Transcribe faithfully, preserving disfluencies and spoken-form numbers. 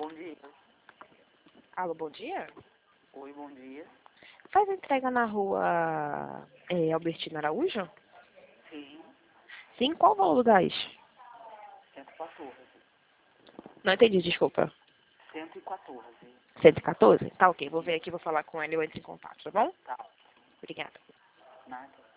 Bom dia. Alô, bom dia? Oi, bom dia. Faz entrega na rua é, Albertina Araújo? Sim, Sim, qual o valor do gás? cento e quatorze. Não entendi, desculpa. cento e quatorze. cento e quatorze? Tá ok, vou ver aqui, vou falar com ela e eu entro em contato, tá bom? Tá, Obrigada. nada.